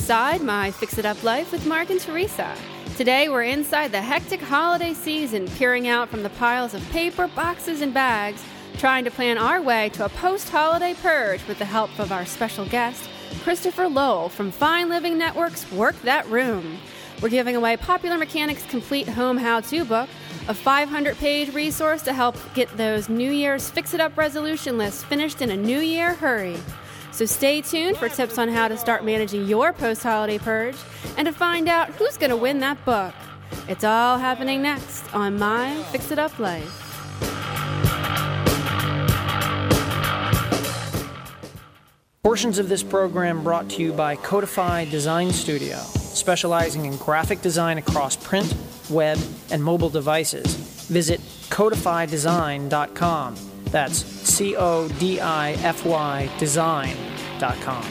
inside my Fix It Up Life with Mark and Teresa. Today we're inside the hectic holiday season, peering out from the piles of paper, boxes, and bags, trying to plan our way to a post-holiday purge with the help of our special guest, Christopher Lowell from Fine Living Network's Work That Room. We're giving away Popular Mechanics' complete home how-to book, a 500-page resource to help get those New Year's fix-it-up resolution lists finished in a New Year hurry. So stay tuned for tips on how to start managing your post-holiday purge and to find out who's going to win that book. It's all happening next on My Fix It Up Life. Portions of this program brought to you by Codify Design Studio, specializing in graphic design across print, web, and mobile devices. Visit codifydesign.com. That's CODIFY design.com.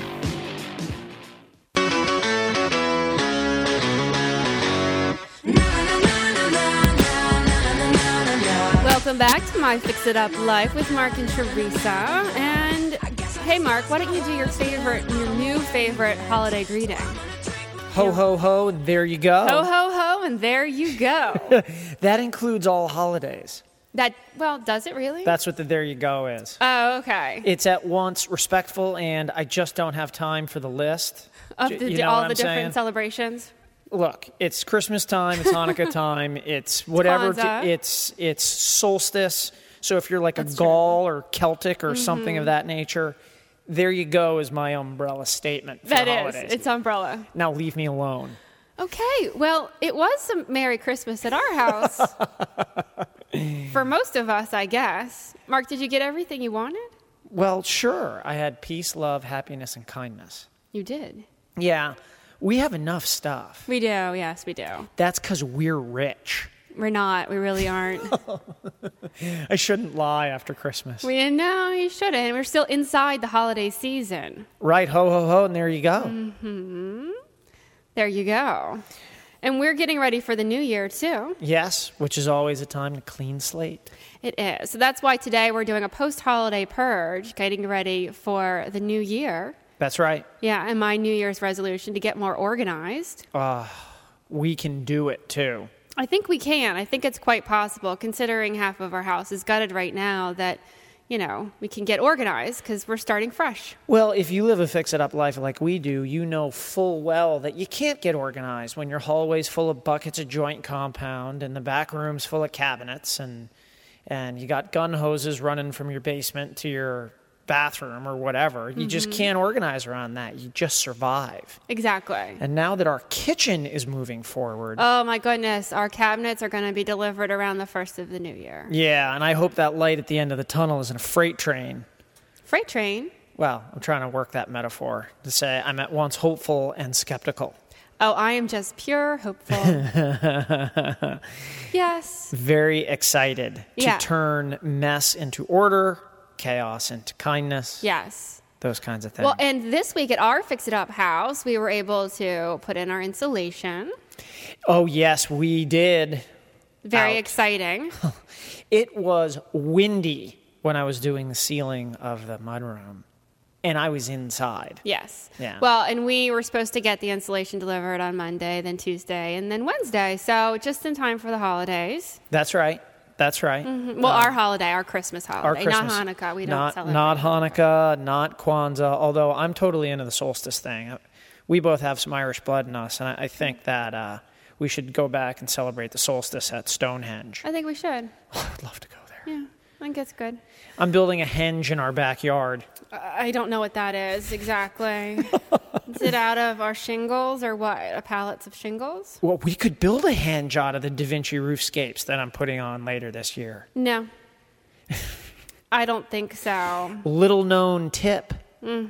Welcome back to My Fix It Up Life with Mark and Teresa. And hey, Mark, why don't you do your new favorite holiday greeting? Ho, ho, ho, and there you go. Ho, ho, ho, and there you go. That includes all holidays. Does it really? That's what the there you go is. Oh, okay. It's at once respectful, and I just don't have time for the list. Of all the different saying? Celebrations? Look, it's Christmas time, it's Hanukkah time, it's whatever, it's solstice. So if you're like a Gaul or Celtic or something of that nature, there you go is my umbrella statement for the holidays. It's umbrella. Now leave me alone. Okay, well, it was a Merry Christmas at our house. For most of us, I guess. Mark, did you get everything you wanted? Well, sure. I had peace, love, happiness, and kindness. You did? Yeah. We have enough stuff. We do, yes, we do. That's because we're rich. We're not. We really aren't. I shouldn't lie after Christmas. No, you shouldn't. We're still inside the holiday season. Right, ho, ho, ho, and there you go. Mm-hmm. There you go. And we're getting ready for the new year, too. Yes, which is always a time to clean slate. It is. So that's why today we're doing a post-holiday purge, getting ready for the new year. That's right. Yeah, and my New Year's resolution to get more organized. We can do it, too. I think we can. I think it's quite possible, considering half of our house is gutted right now, that, we can get organized because we're starting fresh. Well, if you live a fix-it-up life like we do, you know full well that you can't get organized when your hallway's full of buckets of joint compound and the back room's full of cabinets and you got gun hoses running from your basement to your bathroom or whatever. You just can't organize around that. You just survive. Exactly. And now that our kitchen is moving forward. Oh my goodness, our cabinets are going to be delivered around the first of the new year. Yeah, and I hope that light at the end of the tunnel isn't a freight train. Freight train? Well, I'm trying to work that metaphor to say I'm at once hopeful and skeptical. Oh, I am just pure hopeful. Yes. Very excited to turn mess into order, chaos into kindness. Yes. Those kinds of things. Well, and this week at our Fix It Up house, we were able to put in our insulation. Oh, yes, we did. Very exciting. It was windy when I was doing the ceiling of the mudroom, and I was inside. Yes. Yeah. Well, and we were supposed to get the insulation delivered on Monday, then Tuesday, and then Wednesday. So just in time for the holidays. That's right. That's right. Mm-hmm. Well, our holiday, our Christmas holiday, not Hanukkah. We don't celebrate. Not Hanukkah, not Kwanzaa, although I'm totally into the solstice thing. We both have some Irish blood in us, and I think that we should go back and celebrate the solstice at Stonehenge. I think we should. Oh, I'd love to go there. Yeah, I think it's good. I'm building a henge in our backyard. I don't know what that is exactly. Is it out of our shingles or what? Pallets of shingles? Well, we could build a henge out of the Da Vinci roofscapes that I'm putting on later this year. No. I don't think so. Little known tidbit.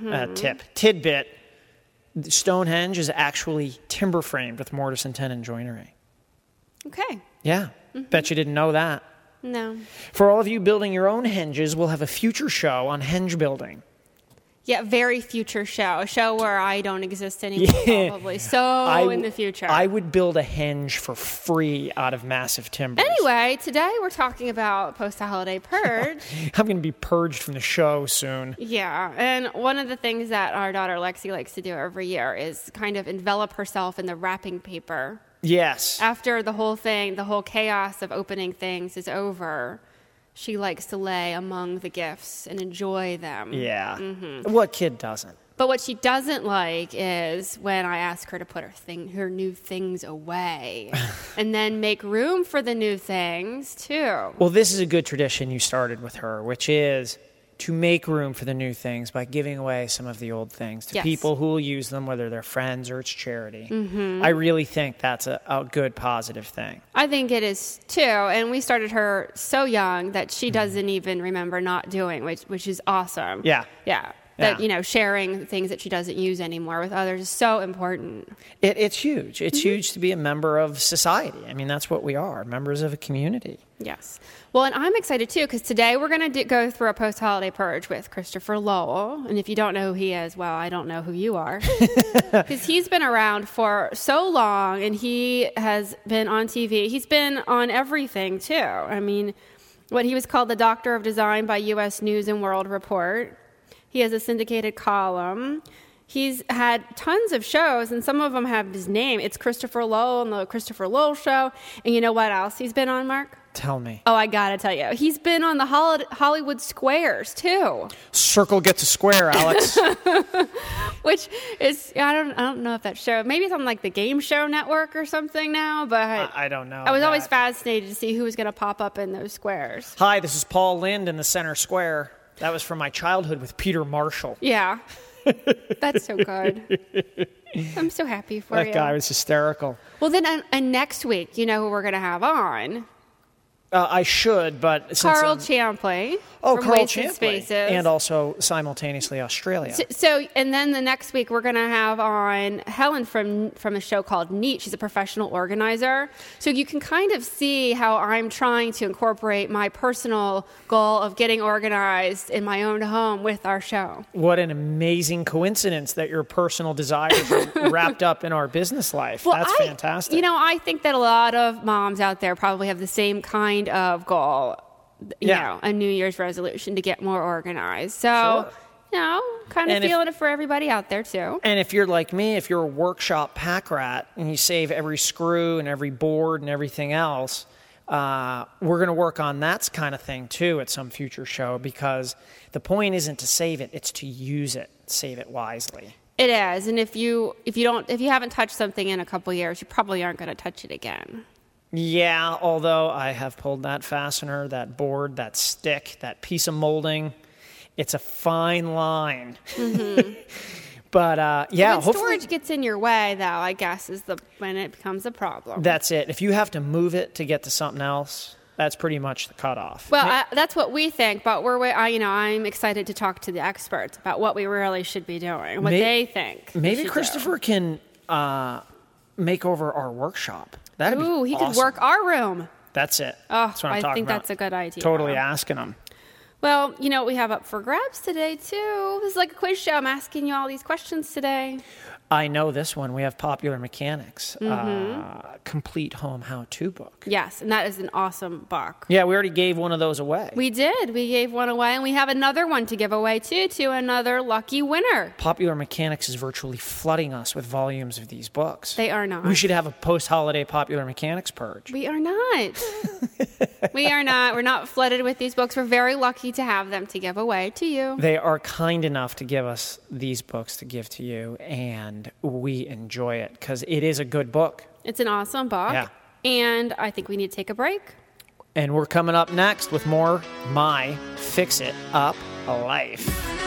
Stonehenge is actually timber framed with mortise and tenon joinery. Okay. Yeah. Bet you didn't know that. No. For all of you building your own henges, we'll have a future show on henge building. Yeah, very future show. A show where I don't exist anymore, probably. So in the future. I would build a henge for free out of massive timbers. Anyway, today we're talking about post-holiday purge. I'm going to be purged from the show soon. Yeah, and one of the things that our daughter Lexi likes to do every year is kind of envelop herself in the wrapping paper. Yes. After the whole chaos of opening things is over, she likes to lay among the gifts and enjoy them. Yeah. Mm-hmm. What kid doesn't? But what she doesn't like is when I ask her to put her new things away and then make room for the new things, too. Well, this is a good tradition you started with her, which is to make room for the new things by giving away some of the old things to people who will use them, whether they're friends or it's charity. Mm-hmm. I really think that's a good, positive thing. I think it is, too. And we started her so young that she doesn't even remember not doing, which is awesome. Yeah. Yeah. That, sharing things that she doesn't use anymore with others is so important. It's huge. It's huge to be a member of society. I mean, that's what we are, members of a community. Yes. Well, and I'm excited, too, because today we're going to go through a post-holiday purge with Christopher Lowell. And if you don't know who he is, well, I don't know who you are. Because he's been around for so long, and he has been on TV. He's been on everything, too. I mean, what he was called the Doctor of Design by U.S. News and World Report. He has a syndicated column. He's had tons of shows, and some of them have his name. It's Christopher Lowell and the Christopher Lowell Show. And you know what else he's been on, Mark? Tell me. Oh, I gotta tell you. He's been on the Hollywood Squares, too. Circle gets a square, Alex. Which is, I don't know if that show, maybe it's on like the Game Show Network or something now, but I don't know. I was always fascinated to see who was going to pop up in those squares. Hi, this is Paul Lind in the center square. That was from my childhood with Peter Marshall. Yeah. That's so good. I'm so happy for you. That guy was hysterical. Well, then and next week, you know who we're going to have on? I should, but since Carl Champley. Oh, from Carl Wasted Champley. Spaces. And also simultaneously Australia. So, and then the next week we're going to have on Helen from a show called Neat. She's a professional organizer. So you can kind of see how I'm trying to incorporate my personal goal of getting organized in my own home with our show. What an amazing coincidence that your personal desires are wrapped up in our business life. Well, That's fantastic. You know, I think that a lot of moms out there probably have the same kind of goal. You know, a New Year's resolution to get more organized. So, kind of feeling it for everybody out there, too. And if you're like me, if you're a workshop pack rat and you save every screw and every board and everything else, we're going to work on that kind of thing, too, at some future show, because the point isn't to save it, it's to use it, save it wisely. It is. And if you haven't touched something in a couple years, you probably aren't going to touch it again. Yeah, although I have pulled that fastener, that board, that stick, that piece of molding. It's a fine line. Mm-hmm. But, when hopefully storage gets in your way, though, I guess, is when it becomes a problem. That's it. If you have to move it to get to something else, that's pretty much the cutoff. Well, that's what we think, but I'm excited to talk to the experts about what we really should be doing, what they think. Maybe Christopher can make over our workshop. That'd be he awesome. could work our room. That's it. Oh, that's what I'm talking about. I think that's a good idea. Totally asking him. Well, you know what we have up for grabs today, too? This is like a quiz show. I'm asking you all these questions today. I know this one. We have Popular Mechanics, complete home how-to book. Yes, and that is an awesome book. Yeah, we already gave one of those away. We did. We gave one away, and we have another one to give away, too, to another lucky winner. Popular Mechanics is virtually flooding us with volumes of these books. They are not. We should have a post-holiday Popular Mechanics purge. We are not. We are not. We're not flooded with these books. We're very lucky to have them to give away to you. They are kind enough to give us these books to give to you, and we enjoy it because it is a good book. It's an awesome book. Yeah. And I think we need to take a break. And we're coming up next with more My Fix It Up Life.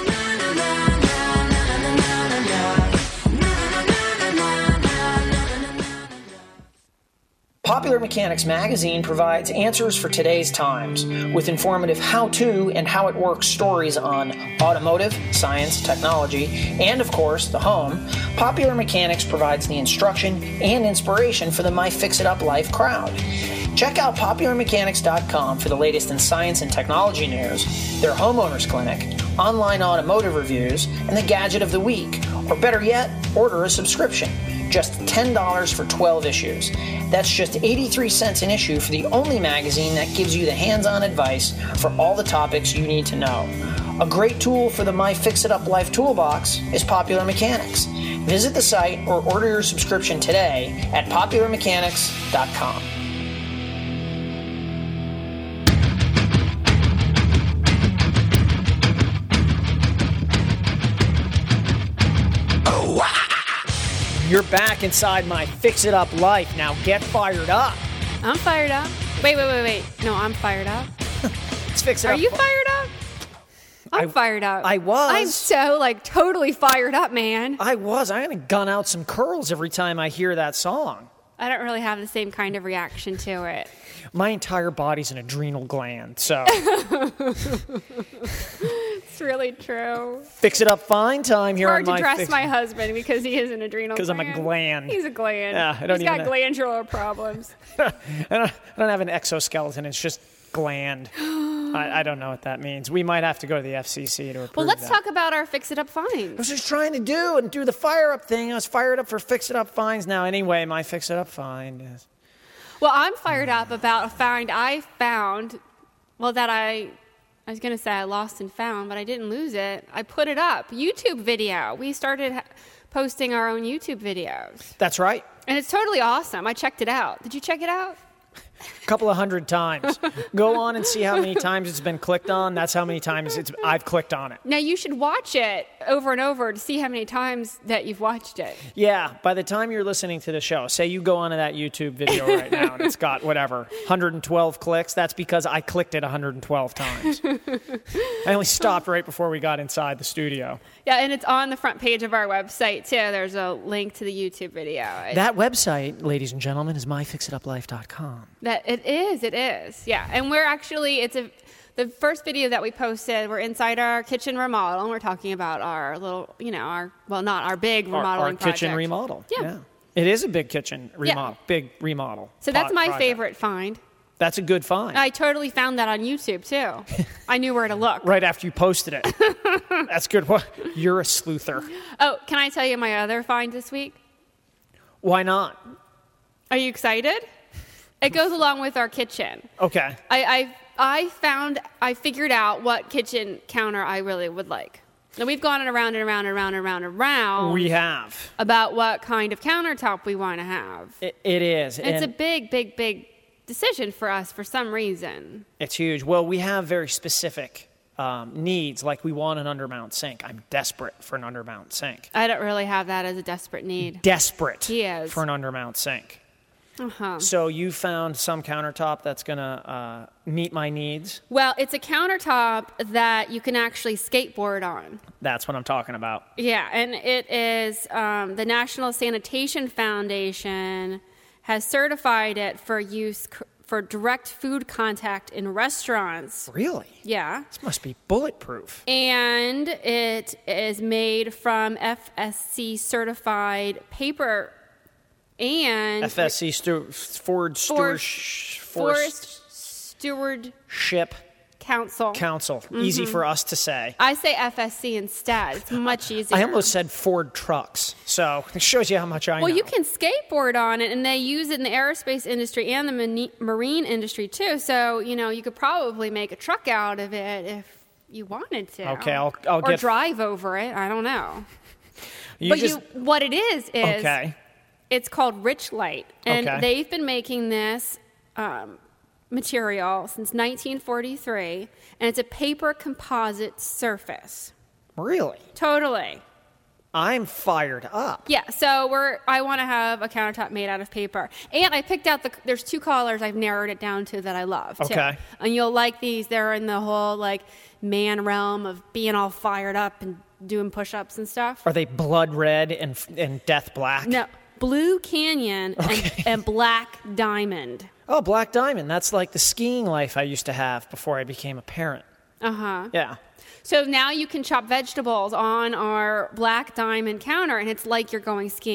Popular Mechanics magazine provides answers for today's times with informative how-to and how it works stories on automotive, science, technology, and of course, the home. Popular Mechanics provides the instruction and inspiration for the My Fix It Up Life crowd. Check out popularmechanics.com for the latest in science and technology news, their homeowners clinic, online automotive reviews, and the gadget of the week. Or better yet, order a subscription. Just $10 for 12 issues. That's just 83 cents an issue for the only magazine that gives you the hands-on advice for all the topics you need to know. A great tool for the My Fix It Up Life toolbox is Popular Mechanics. Visit the site or order your subscription today at popularmechanics.com. You're back inside My Fix It Up Life. Now get fired up. I'm fired up. Wait. No, I'm fired up. Let's fix it Are up. you fired up? I'm fired up. I was. I'm so, totally fired up, man. I'm going to gun out some curls every time I hear that song. I don't really have the same kind of reaction to it. My entire body's an adrenal gland, so. It's really true. Fix it up fine time here Hard on to dress my husband because he is an adrenal gland. Because I'm a gland. He's a gland. Yeah, I don't He's even got know. glandular problems. I don't have an exoskeleton. It's just gland. I don't know what that means. We might have to go to the FCC to approve Well, let's that. talk about our Fix It Up I finds. was just trying to do the fire up thing. I was fired up for Fix It Up finds now. Anyway, my Fix It Up find is. Well, I'm fired up about a find I found. Well, that I was going to say I lost and found, but I didn't lose it. I put it up. YouTube video. We started posting our own YouTube videos. That's right. And it's totally awesome. I checked it out. Did you check it out? A couple of hundred times. Go on and see how many times it's been clicked on. That's how many times I've clicked on it. Now, you should watch it over and over to see how many times that you've watched it. Yeah, by the time you're listening to the show, say you go onto that YouTube video right now and it's got, 112 clicks. That's because I clicked it 112 times. I only stopped right before we got inside the studio. Yeah, and it's on the front page of our website, too. There's a link to the YouTube video. That website, ladies and gentlemen, is myfixituplife.com. It is. Yeah, and we're actually, the first video that we posted, we're inside our kitchen remodel, and we're talking about our little, not our big remodeling Our kitchen project. remodel. Yeah. It is a big kitchen remodel, Yeah. big remodel. So that's my project. favorite find. That's a good find. I totally found that on YouTube, too. I knew where to look. Right after you posted it. That's good. You're a sleuther. Oh, can I tell you my other find this week? Why not? Are you excited? It goes along with our kitchen. Okay. I figured out what kitchen counter I really would like. Now, we've gone around and around and around and around and around. We have. About what kind of countertop we want to have. It is. It's a big decision for us for some reason. It's huge. Well, we have very specific needs, like we want an undermount sink. I'm desperate for an undermount sink. I don't really have that as a desperate need. Desperate He is. for an undermount sink. Uh-huh. So you found some countertop that's going to meet my needs? Well, it's a countertop that you can actually skateboard on. That's what I'm talking about. Yeah, and it is the National Sanitation Foundation has certified it for use for direct food contact in restaurants. Really? Yeah. This must be bulletproof. And it is made from FSC certified paper and FSC Forest Stewardship Council. Easy for us to say. I say FSC instead. It's much easier. I almost said Ford trucks. So it shows you how much I know. Well, you can skateboard on it, and they use it in the aerospace industry and the marine industry, too. So, you could probably make a truck out of it if you wanted to. Okay, I'll or drive over it. I don't know. What it is okay. It's called Rich Light, and Okay. they've been making this material since 1943, and it's a paper composite surface. Really? Totally. I'm fired up. Yeah, so I want to have a countertop made out of paper. And I picked out there's two colors I've narrowed it down to that I love, too. Okay. And you'll like these. They're in the whole, man realm of being all fired up and doing push-ups and stuff. Are they blood red and death black? No, Blue Canyon and Black Diamond. Oh, Black Diamond. That's like the skiing life I used to have before I became a parent. Uh-huh. Yeah. So now you can chop vegetables on our Black Diamond counter, and it's like you're going skiing.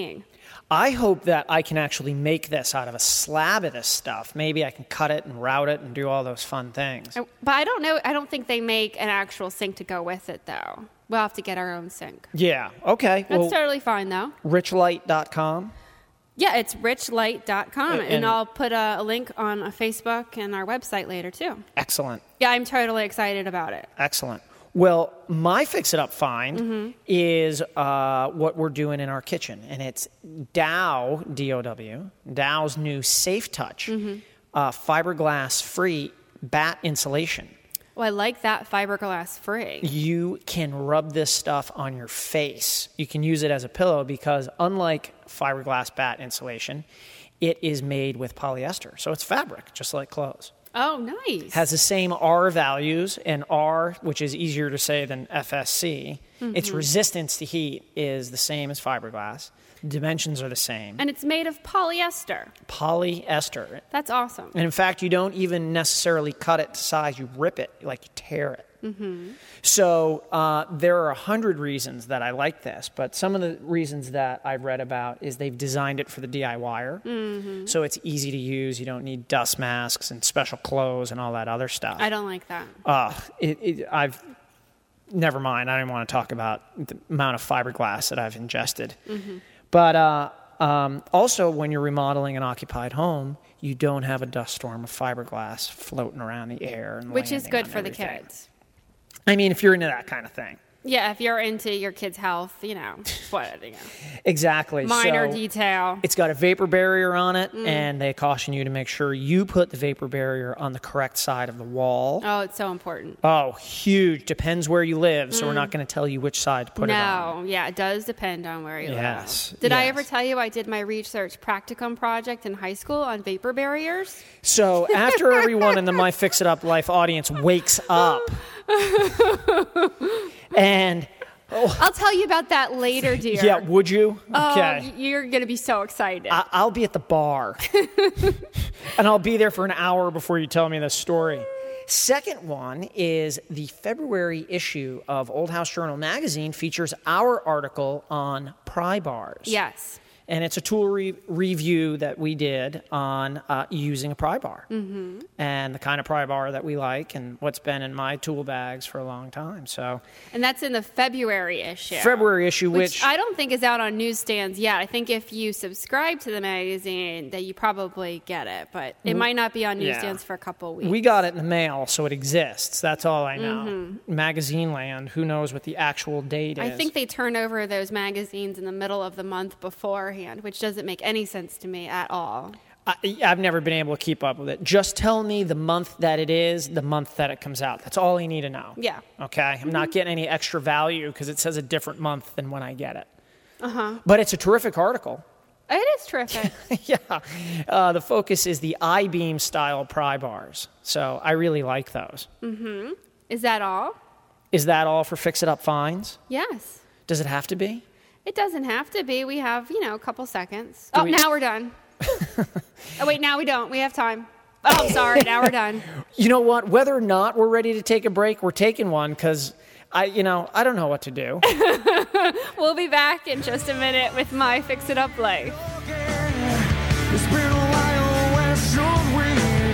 I hope that I can actually make this out of a slab of this stuff. Maybe I can cut it and route it and do all those fun things. But I don't know. I don't think they make an actual sink to go with it, though. We'll have to get our own sink. Yeah, okay. That's totally fine, though. Richlight.com? Yeah, it's richlight.com. And I'll put a link on Facebook and our website later, too. Excellent. Yeah, I'm totally excited about it. Excellent. Well, my Fix It Up find is what we're doing in our kitchen, and it's Dow, D-O-W, Dow's new Safe Touch fiberglass-free bat insulation. Well, I like that fiberglass free. You can rub this stuff on your face. You can use it as a pillow because unlike fiberglass bat insulation, it is made with polyester. So it's fabric, just like clothes. Oh, nice. Has the same R values, and R, which is easier to say than FSC. Its resistance to heat is the same as fiberglass. Dimensions are the same. And it's made of polyester. Polyester. That's awesome. And in fact, you don't even necessarily cut it to size. You rip it, like you tear it. So there are 100 reasons that I like this, but some of the reasons that I've read about is they've designed it for the DIYer. So it's easy to use. You don't need dust masks and special clothes and all that other stuff. I don't like that. Never mind. I don't want to talk about the amount of fiberglass that I've ingested. But also, when you're remodeling an occupied home, you don't have a dust storm of fiberglass floating around the air. And which is landing good on for everything. the kids. I mean, if you're into that kind of thing. Yeah, if you're into your kid's health, what, Exactly. Minor So detail. It's got a vapor barrier on it, and they caution you to make sure you put the vapor barrier on the correct side of the wall. Oh, it's so important. Oh, huge. Depends where you live, so we're not going to tell you which side to put it on. No, yeah, it does depend on where you Yes, live. Did I yes. ever tell you I did my research practicum project in high school on vapor barriers? So after everyone in the My Fix It Up Life audience wakes up, and... I'll tell you about that later, dear. Yeah, would you? Okay. You're going to be so excited. I'll be at the bar. And I'll be there for an hour before you tell me this story. Second one is the February issue of Old House Journal magazine features our article on pry bars. Yes. And it's a tool review that we did on using a pry bar. And the kind of pry bar that we like and what's been in my tool bags for a long time. And that's in the February issue. February issue, which I don't think is out on newsstands yet. I think if you subscribe to the magazine, that you probably get it. But it might not be on newsstands for a couple of weeks. We got it in the mail, so it exists. That's all I know. Magazine land, who knows what the actual date is. I think they turn over those magazines in the middle of the month beforehand, which doesn't make any sense to me at all. I've never been able to keep up with it. Just tell me the month that it is, the month that it comes out. That's all I need to know. Yeah. Okay? I'm not getting any extra value because it says a different month than when I get it. But it's a terrific article. It is terrific. Yeah. The focus is the I-beam style pry bars. So I really like those. Is that all? Is that all for Fix It Up finds? Yes. Does it have to be? It doesn't have to be. We have, a couple seconds. Now we're done. Oh, wait, now we don't. We have time. Oh, I'm sorry. Now we're done. You know what? Whether or not we're ready to take a break, we're taking one because I don't know what to do. We'll be back in just a minute with My Fix It Up Life. It's been a while, where should we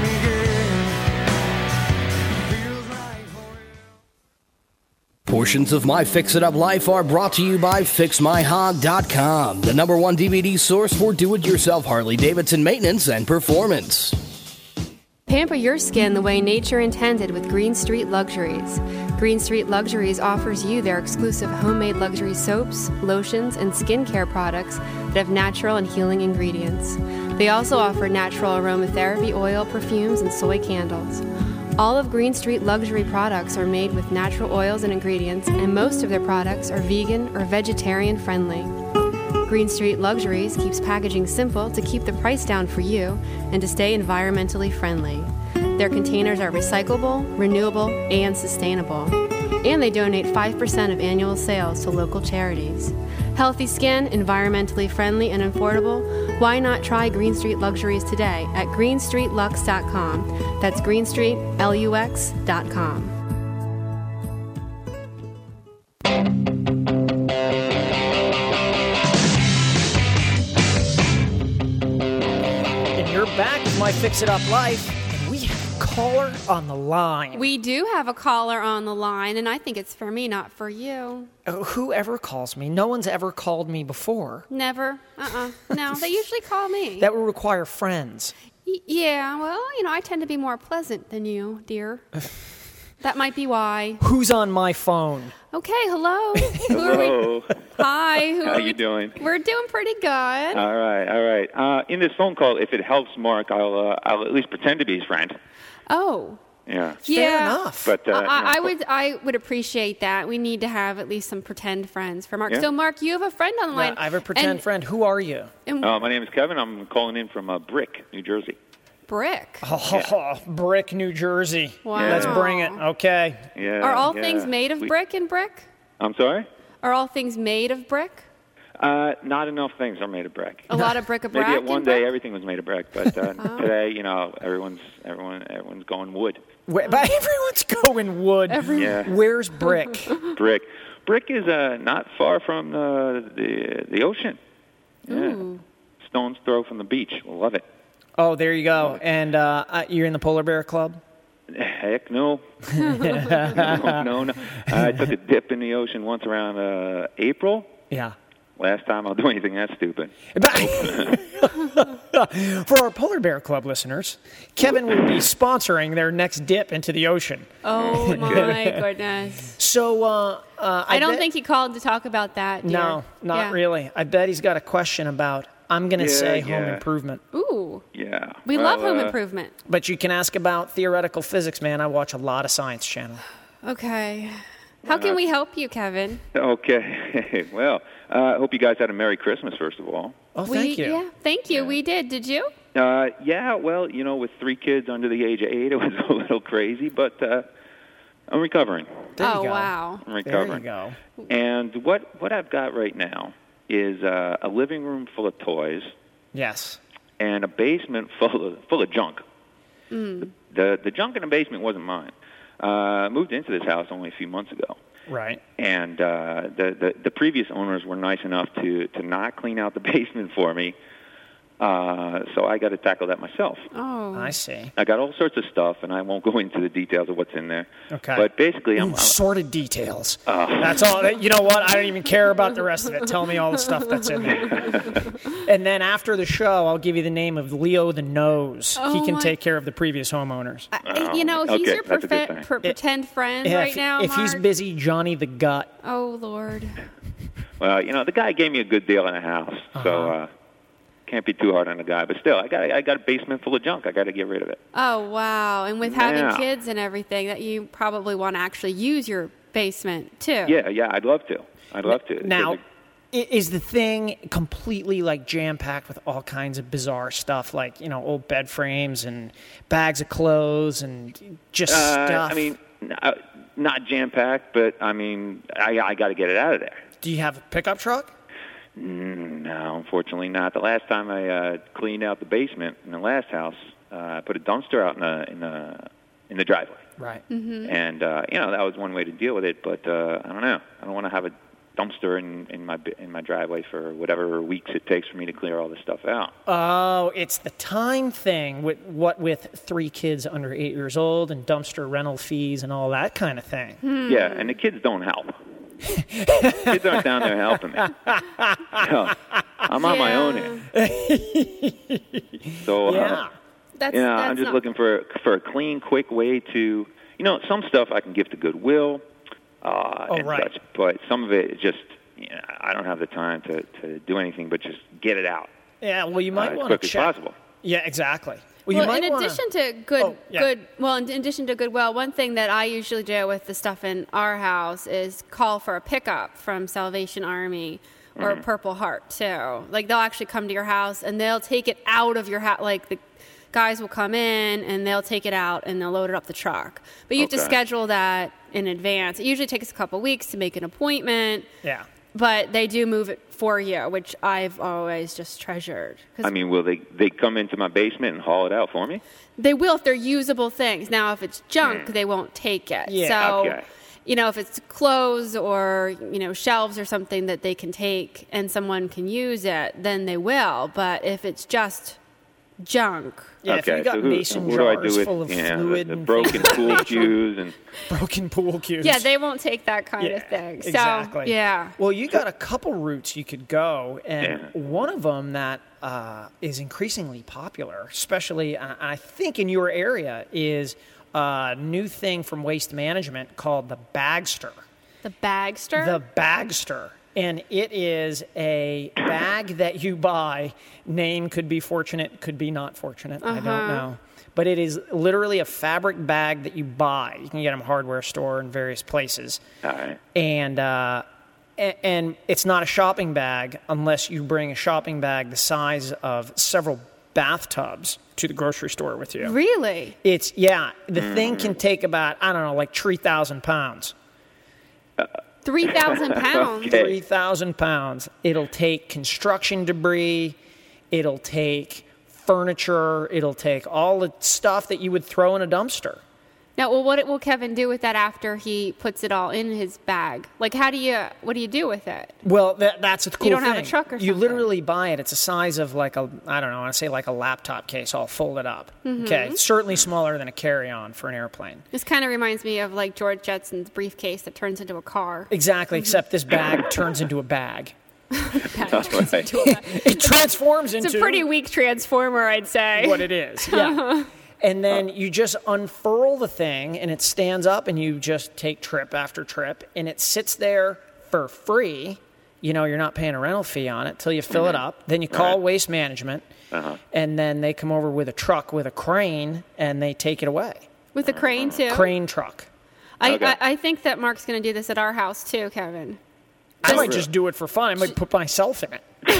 begin? Feels like Portions of My Fix It Up Life are brought to you by FixMyHog.com, the #1 DVD source for do-it-yourself Harley-Davidson maintenance and performance. Pamper your skin the way nature intended with Green Street Luxuries. Green Street Luxuries offers you their exclusive homemade luxury soaps, lotions, and skincare products that have natural and healing ingredients. They also offer natural aromatherapy oil, perfumes, and soy candles. All of Green Street Luxury products are made with natural oils and ingredients, and most of their products are vegan or vegetarian friendly. Green Street Luxuries keeps packaging simple to keep the price down for you and to stay environmentally friendly. Their containers are recyclable, renewable, and sustainable. And they donate 5% of annual sales to local charities. Healthy skin, environmentally friendly, and affordable? Why not try Green Street Luxuries today at greenstreetlux.com. That's greenstreetlux.com. Fix It Up Life, and we have a caller on the line. We do have a caller on the line, and I think it's for me, not for you. Whoever calls me. No one's ever called me before. Never. No, they usually call me. That would require friends. Yeah, well, I tend to be more pleasant than you, dear. That might be why. Who's on my phone? Okay, hello. Hello. Hi. How you doing? We're doing pretty good. All right. In this phone call, if it helps Mark, I'll at least pretend to be his friend. Oh. Yeah. Fair enough. But I would appreciate that. We need to have at least some pretend friends for Mark. Yeah. So, Mark, you have a friend on the line. Yeah, I have a pretend friend. Who are you? my name is Kevin. I'm calling in from Brick, New Jersey. Brick. Oh, Brick, New Jersey. Wow. Let's bring it. Okay. Yeah. Are all things made of brick and brick? I'm sorry? Are all things made of brick? Not enough things are made of brick. A lot of bric-a-brac. Maybe at one and day brick? everything was made of brick, but today, everyone's going wood. But everyone's going wood. Yeah. Where's Brick? Brick is not far from the ocean. Yeah. Ooh. Stone's throw from the beach. We'll love it. Oh, there you go. And you're in the Polar Bear Club? Heck no. No. I took a dip in the ocean once around April. Yeah. Last time I'll do anything that stupid. For our Polar Bear Club listeners, Kevin will be sponsoring their next dip into the ocean. Oh, my goodness. So I don't think he called to talk about that, dear. No, not Yeah. really. I bet he's got a question about, I'm going to say home yeah. improvement. Ooh. Yeah. We love home improvement. But you can ask about theoretical physics, man. I watch a lot of Science Channel. Okay. How can we help you, Kevin? Okay. Well, I hope you guys had a Merry Christmas, first of all. Oh, thank you. Yeah, thank you. We did. Did you? Yeah, well, with 3 kids under the age of 8, it was a little crazy, but I'm recovering. There you Oh, go. wow. I'm recovering. There you go. And what I've got right now is a living room full of toys Yes. and a basement full of junk. The junk in the basement wasn't mine. I moved into this house only a few months ago. Right. And the previous owners were nice enough to not clean out the basement for me, so I got to tackle that myself. Oh. I see. I got all sorts of stuff, and I won't go into the details of what's in there. Okay. But basically, I'm Sordid details. That's all. You know what? I don't even care about the rest of it. Tell me all the stuff that's in there. And then after the show, I'll give you the name of Leo the Nose. Oh, he can my- take care of the previous homeowners. He's okay, your that's a good thing. pretend friend Yeah, right now, if he's Mark? busy, Johnny the Gut. Oh, Lord. well, the guy gave me a good deal in a house, so can't be too hard on the guy. But still, I got a basement full of junk. I got to get rid of it. Oh, wow. And with having Yeah. kids and everything, that you probably want to actually use your basement, too. Yeah, I'd love to. Now, is the thing completely like jam-packed with all kinds of bizarre stuff, like, old bed frames and bags of clothes and just stuff? I mean, not jam-packed, but I mean, I got to get it out of there. Do you have a pickup truck? No, unfortunately not. The last time I cleaned out the basement in the last house, I put a dumpster out in the driveway. Right. And that was one way to deal with it. But I don't know. I don't want to have a dumpster in my driveway for whatever weeks it takes for me to clear all this stuff out. Oh, it's the time thing with 3 kids under 8 years old and dumpster rental fees and all that kind of thing. Yeah, and the kids don't help. Kids aren't down there helping me. So, I'm on my own here. So Yeah. That's I'm just not- looking for a clean, quick way to, some stuff I can give to Goodwill and right. such, but some of it is just, I don't have the time to do anything but just get it out Yeah, well, you might as want to quick as check. possible. Yeah, exactly. Well, Well, you might in wanna- addition to in addition to Goodwill, one thing that I usually do with the stuff in our house is call for a pickup from Salvation Army or Purple Heart too. Like they'll actually come to your house and they'll take it out of your house. Like the guys will come in and they'll take it out and they'll load it up the truck. But you have to Okay. schedule that in advance. It usually takes a couple weeks to make an appointment. Yeah. But they do move it for you, which I've always just treasured. 'Cause I mean, will they come into my basement and haul it out for me? they will if they're usable things. Now, if it's junk, they won't take it. Yeah, so, okay. if it's clothes or, shelves or something that they can take and someone can use it, then they will. But if it's just junk. Yeah, if okay, you got so mason what do I jars do with full of yeah, fluid the and broken pool cues and broken pool cues. Yeah, they won't take that kind of thing. So, exactly. yeah. Well, you got a couple routes you could go, and one of them that is increasingly popular, especially I think in your area, is a new thing from Waste Management called the Bagster. The Bagster? The Bagster. And it is a bag that you buy. Name could be fortunate, could be not fortunate. I don't know. But it is literally a fabric bag that you buy. You can get them at a hardware store in various places. all right. And it's not a shopping bag unless you bring a shopping bag the size of several bathtubs to the grocery store with you. Really? It's, the thing can take about, I don't know, like 3,000 pounds. 3,000 pounds. Okay. 3,000 pounds. It'll take construction debris. It'll take furniture. It'll take all the stuff that you would throw in a dumpster. Now, well, what will Kevin do with that after he puts it all in his bag? Like, what do you do with it? Well, that's a cool thing. You don't have a truck or You something? literally buy it. It's the size of like I want to say like a laptop case all folded up. Mm-hmm. Okay. It's certainly smaller than a carry-on for an airplane. This kind of reminds me of like George Jetson's briefcase that turns into a car. Exactly, except this bag turns into a bag. Right. It transforms into It's a pretty weak transformer, I'd say. what it is. Yeah. And then you just unfurl the thing, and it stands up, and you just take trip after trip, and it sits there for free. You know, you're not paying a rental fee on it till you fill it up. Then you call Waste Management, and then they come over with a truck with a crane, and they take it away. With a crane, too? Crane truck. I think that Mark's going to do this at our house, too, Kevin. I might just do it for fun. I might put myself in it.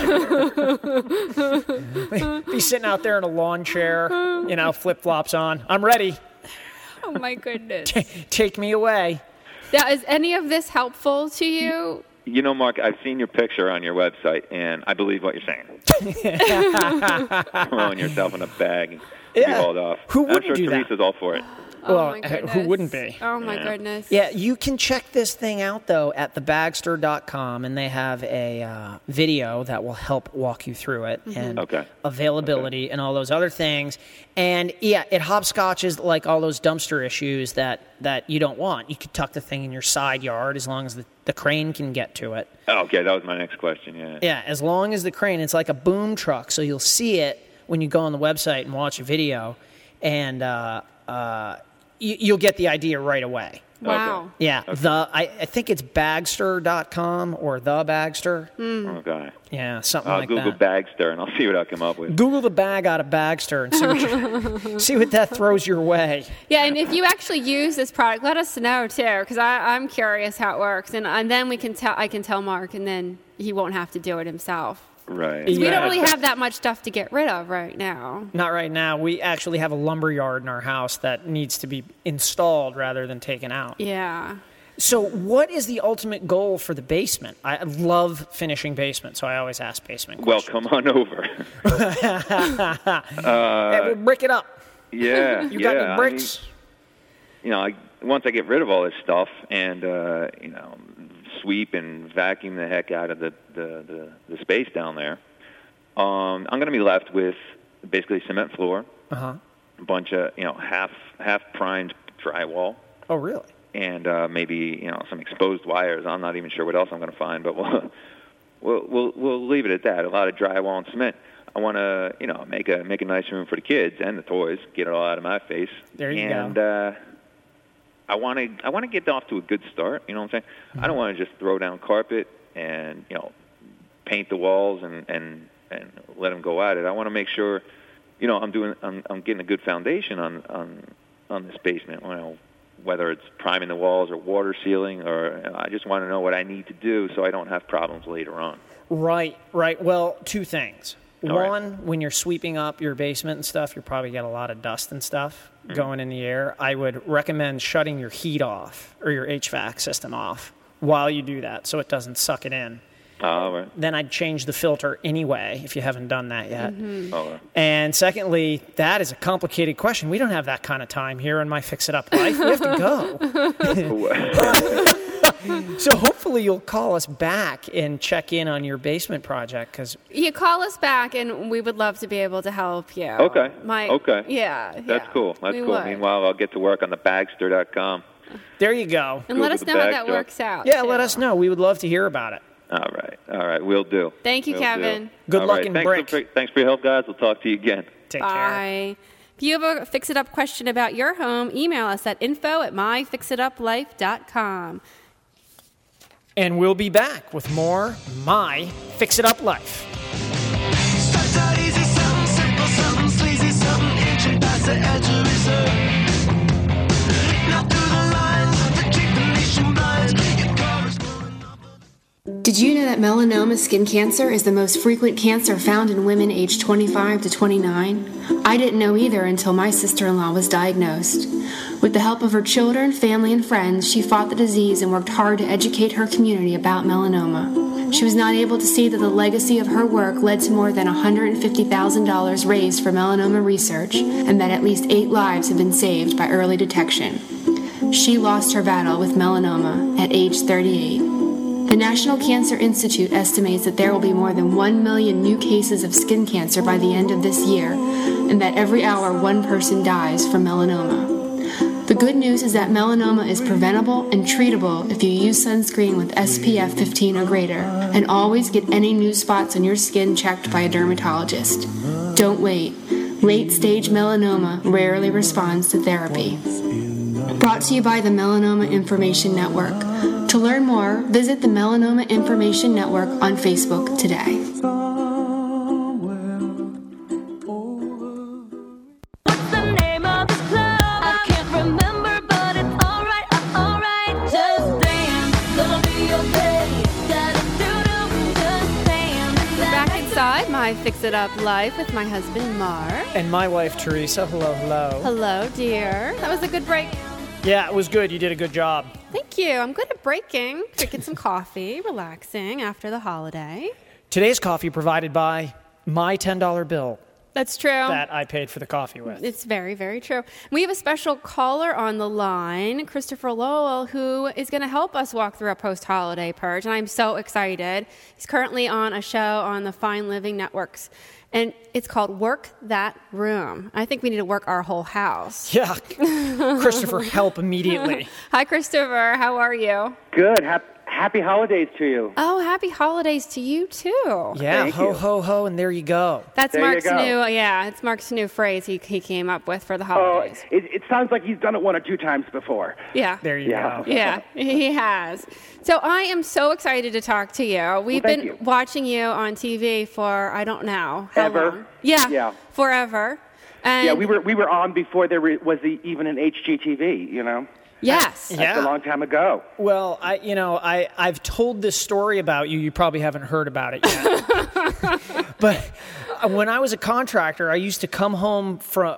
Be sitting out there in a lawn chair, flip-flops on. I'm ready. Oh, my goodness. Take me away. Now, is any of this helpful to you? You know, Mark, I've seen your picture on your website, and I believe what you're saying. Throwing yourself in a bag and be hauled off. Who wouldn't I'm sure do that? Teresa's all for it. Oh, my goodness. who wouldn't be? Oh, my goodness. Yeah, you can check this thing out, though, at thebagster.com, and they have a video that will help walk you through it and availability and all those other things. And, it hopscotches like all those dumpster issues that you don't want. You could tuck the thing in your side yard as long as the crane can get to it. Oh, okay, that was my next question, yeah. Yeah, as long as the crane, it's like a boom truck, so you'll see it when you go on the website and watch a video, and you'll get the idea right away. Wow. Yeah, I think it's Bagster.com or the Bagster. Okay. Yeah, something I'll like Google that. Bagster, and I'll see what I come up with. Google the bag out of Bagster and see what that throws your way. Yeah, and if you actually use this product, let us know, too, because I'm curious how it works. And then I can tell Mark, and then he won't have to do it himself. Right. We don't really have that much stuff to get rid of right now. Not right now. We actually have a lumber yard in our house that needs to be installed rather than taken out. Yeah. So what is the ultimate goal for the basement? I love finishing basements, so I always ask basement Well, questions. come on over. Hey, we'll brick it up. Yeah. You got any bricks? Once I get rid of all this stuff and, sweep and vacuum the heck out of the space down there, I'm going to be left with basically cement floor, a bunch of, half primed drywall. Oh, really? And maybe some exposed wires. I'm not even sure what else I'm going to find, but we'll leave it at that. A lot of drywall and cement. I want to make a nice room for the kids and the toys. Get it all out of my face. There you go. And I want to get off to a good start. You know what I'm saying? Mm-hmm. I don't want to just throw down carpet and paint the walls and let them go at it. I want to make sure I'm getting a good foundation on this basement. Whether it's priming the walls or water sealing, or I just want to know what I need to do so I don't have problems later on. Right. Well, two things. All right. One, when you're sweeping up your basement and stuff, you'll probably get a lot of dust and stuff going in the air. I would recommend shutting your heat off or your HVAC system off while you do that so it doesn't suck it in. All right. Then I'd change the filter anyway if you haven't done that yet. Mm-hmm. All right. And secondly, that is a complicated question. We don't have that kind of time here in my Fix It Up life. We have to go. So hopefully you'll call us back and check in on your basement project, because You call us back, and we would love to be able to help you. Okay. Okay. Yeah. That's cool. That's We cool. would. Meanwhile, I'll get to work on the Bagster.com. there you go. And Go let to us the know how bag that shop. works out. Yeah, too. let us know. We would love to hear about it. All right. We'll do. Thank you, Will Kevin. do. Good All luck right. in Thanks Brick. thanks for your help, guys. We'll talk to you again. Take care. Bye. If you have a fix-it-up question about your home, email us at info@myfixituplife.com. And we'll be back with more My Fix It Up Life. Starts out easy, something simple, something sleazy, something inching past the edge of reserve. Not through the lines that keep the nation blind. Your car is going off. Did you know that melanoma skin cancer is the most frequent cancer found in women aged 25 to 29? I didn't know either until my sister-in-law was diagnosed. With the help of her children, family, and friends, she fought the disease and worked hard to educate her community about melanoma. She was not able to see that the legacy of her work led to more than $150,000 raised for melanoma research, and that at least 8 lives have been saved by early detection. She lost her battle with melanoma at age 38. The National Cancer Institute estimates that there will be more than 1 million new cases of skin cancer by the end of this year, and that every hour one person dies from melanoma. The good news is that melanoma is preventable and treatable if you use sunscreen with SPF 15 or greater, and always get any new spots on your skin checked by a dermatologist. Don't wait. Late-stage melanoma rarely responds to therapy. Brought to you by the Melanoma Information Network. To learn more, visit the Melanoma Information Network on Facebook today. What's the name of this club? I can't remember, but it's alright, alright. Just dance, gonna be okay. Da-da-doo-doo, just dance. We're back inside My Fix It Up Life with my husband, Mark. And my wife, Teresa. Hello, hello. Hello, dear. That was a good break. Yeah, it was good. You did a good job. Thank you. I'm good at breaking, drinking some coffee, relaxing after the holiday. Today's coffee provided by my $10 bill That's true. that I paid for the coffee with. It's very, very true. We have a special caller on the line, Christopher Lowell, who is going to help us walk through a post-holiday purge, and I'm so excited. He's currently on a show on the Fine Living Networks, and it's called Work That Room. I think we need to work our whole house. Yeah. Christopher, help immediately. Hi, Christopher. How are you? Good. Happy holidays to you. Oh, happy holidays to you, too. Yeah, Thank ho, you. ho, ho, and there you go. That's There you Mark's go. new, it's Mark's new phrase he came up with for the Oh, holidays. it sounds like he's done it 1 or 2 times before. Yeah. There you Yeah. go. Yeah, he has. So I am so excited to talk to you. We've thank been you. watching you on TV for I don't know how Ever. long. Yeah, Yeah. forever. And Yeah, we were on before there was even an HGTV. You know, Yes. Yeah. that's a long time ago. Well, I've told this story about you. You probably haven't heard about it yet. But when I was a contractor, I used to come home from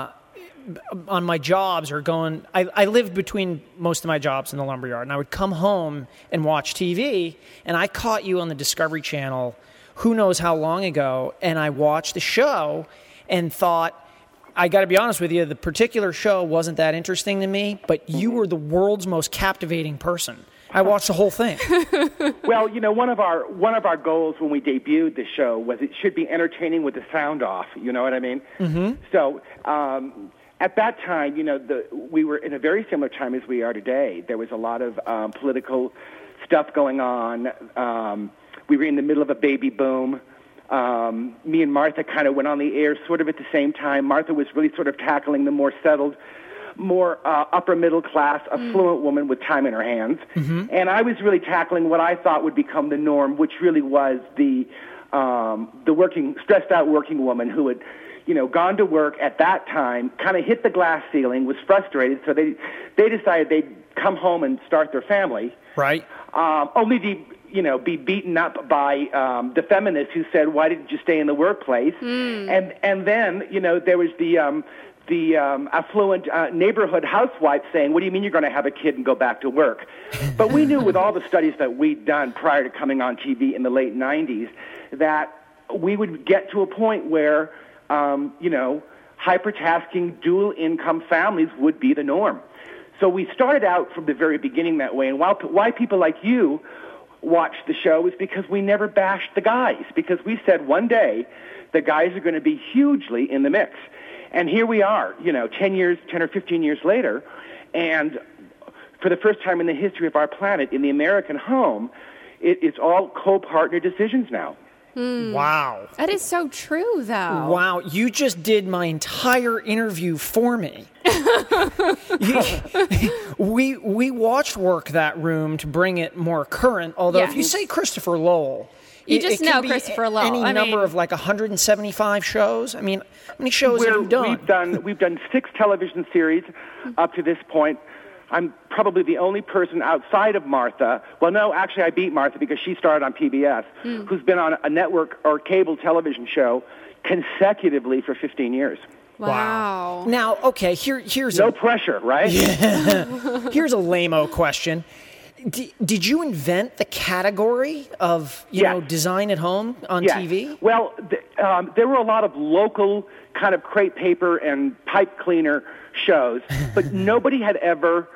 on my jobs or going. I lived between most of my jobs in the lumberyard, and I would come home and watch TV. And I caught you on the Discovery Channel, who knows how long ago, and I watched the show and thought, I got to be honest with you, the particular show wasn't that interesting to me, but you were the world's most captivating person. I watched the whole thing. Well, one of our goals when we debuted the show was it should be entertaining with the sound off. You know what I mean? Mm-hmm. So at that time, we were in a very similar time as we are today. There was a lot of political stuff going on. We were in the middle of a baby boom. Me and Martha kind of went on the air sort of at the same time. Martha was really sort of tackling the more settled, more upper middle class, affluent woman with time in her hands. Mm-hmm. And I was really tackling what I thought would become the norm, which really was the stressed out working woman who had, gone to work at that time, kind of hit the glass ceiling, was frustrated, so they decided they'd come home and start their family. Right. Only to be beaten up by the feminists who said, "Why didn't you stay in the workplace?" And then there was the affluent neighborhood housewife saying, "What do you mean you're going to have a kid and go back to work?" But we knew with all the studies that we'd done prior to coming on TV in the late 90s that we would get to a point where hypertasking dual income families would be the norm. So we started out from the very beginning that way. And why people like you watch the show is because we never bashed the guys, because we said one day the guys are going to be hugely in the mix. And here we are, 10 or 15 years later, and for the first time in the history of our planet, in the American home, it's all co-partner decisions now. Wow. That is so true, though. Wow, you just did my entire interview for me. We watched Work That Room to bring it more current, although if you say Christopher Lowell... You just it can know be Christopher Lowell. Any number of 175 shows. I mean, how many shows have you done? We've done 6 television series up to this point. I'm probably the only person outside of Martha. Well, no, actually, I beat Martha because she started on PBS, who's been on a network or cable television show consecutively for 15 years. Wow. Now, okay, here's no pressure, right? Here's a lame-o question. Did you invent the category of, design at home on TV? Well, there were a lot of local kind of crepe paper and pipe cleaner shows, but nobody had ever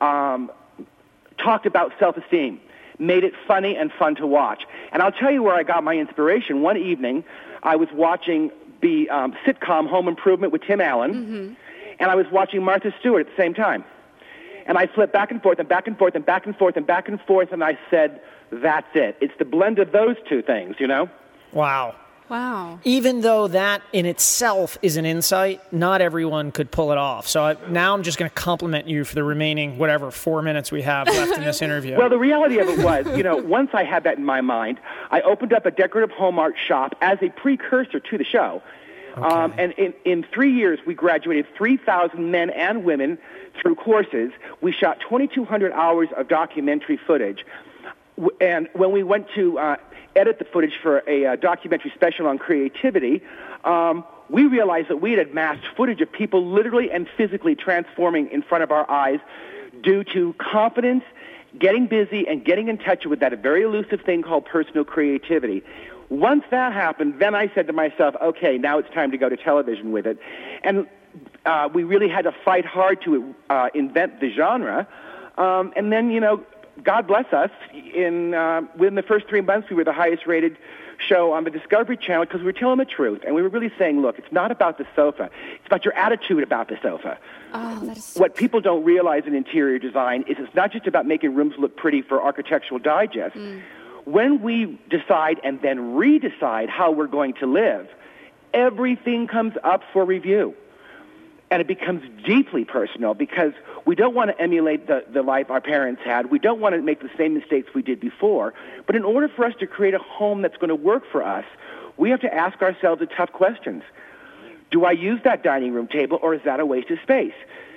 talked about self-esteem, made it funny and fun to watch. And I'll tell you where I got my inspiration. One evening, I was watching the sitcom Home Improvement with Tim Allen, and I was watching Martha Stewart at the same time. And I flipped back and forth and back and forth and back and forth and back and forth, and I said, that's it. It's the blend of those two things, Wow. Wow. Even though that in itself is an insight, not everyone could pull it off. So now I'm just going to compliment you for the remaining, 4 minutes we have left in this interview. Well, the reality of it was, once I had that in my mind, I opened up a decorative home art shop as a precursor to the show. Okay. And in 3 years, we graduated 3,000 men and women through courses. We shot 2,200 hours of documentary footage. And when we went to edit the footage for a documentary special on creativity, we realized that we had amassed footage of people literally and physically transforming in front of our eyes due to confidence, getting busy, and getting in touch with that very elusive thing called personal creativity. Once that happened, then I said to myself, okay, now it's time to go to television with it. And we really had to fight hard to invent the genre. And then, God bless us, within the first 3 months, we were the highest-rated show on the Discovery Channel because we were telling the truth. And we were really saying, look, it's not about the sofa. It's about your attitude about the sofa. Oh, that is so what people don't realize in interior design is it's not just about making rooms look pretty for Architectural Digest. When we decide and then redecide how we're going to live, everything comes up for review. And it becomes deeply personal because we don't want to emulate the life our parents had. We don't want to make the same mistakes we did before. But in order for us to create a home that's going to work for us, we have to ask ourselves the tough questions. Do I use that dining room table, or is that a waste of space?